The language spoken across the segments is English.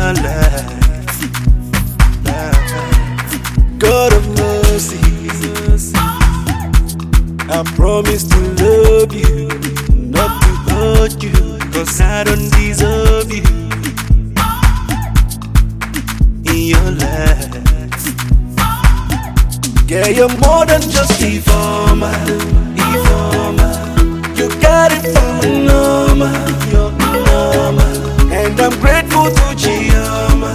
my life. God of mercy, I promise to love you, not to hurt you, 'cause I don't deserve you in your life. Yeah, you're more than just informer. You got it from the normal, you're normal. And I'm grateful to Chioma.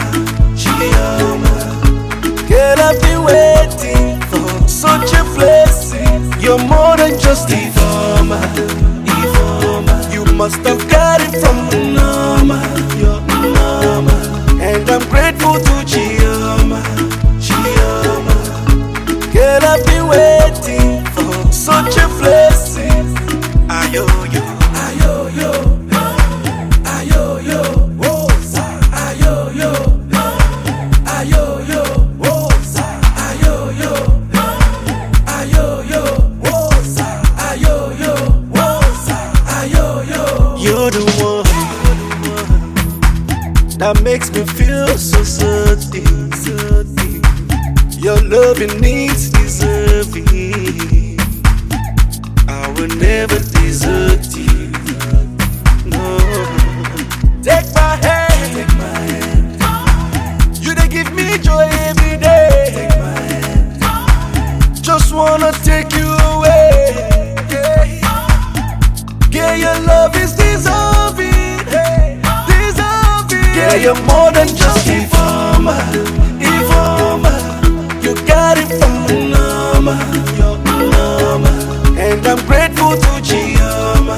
Girl, I've been waiting for such a blessing. You're more than just informer. You must have got it from the normal, you're normal. And I'm grateful to Chioma. Girl, I've been waiting for such a blessing. Ayo yo, ayo yo, ayo yo, woza, ayo yo, ayo yo, woza, ayo yo, ayo yo, woza, ayo yo, woza, ayo yo. You're the one that makes me feel so certain. Your loving needs deserving. I will never desert you. No. Take my hand. You they give me joy every day. Take my hand. Just wanna take you away. Yeah, your love is deserving. Deserving. Yeah, you're more than just informer. You got it from the normal, you're normal. And I'm grateful to Chioma.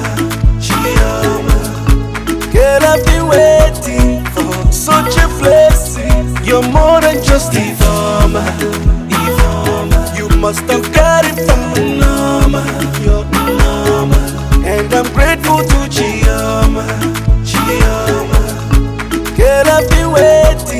Girl, I've been waiting for such a blessing. You're more than just informer. You must have got it from the normal, you're normal. And I'm grateful to Chioma. Girl, I've been waiting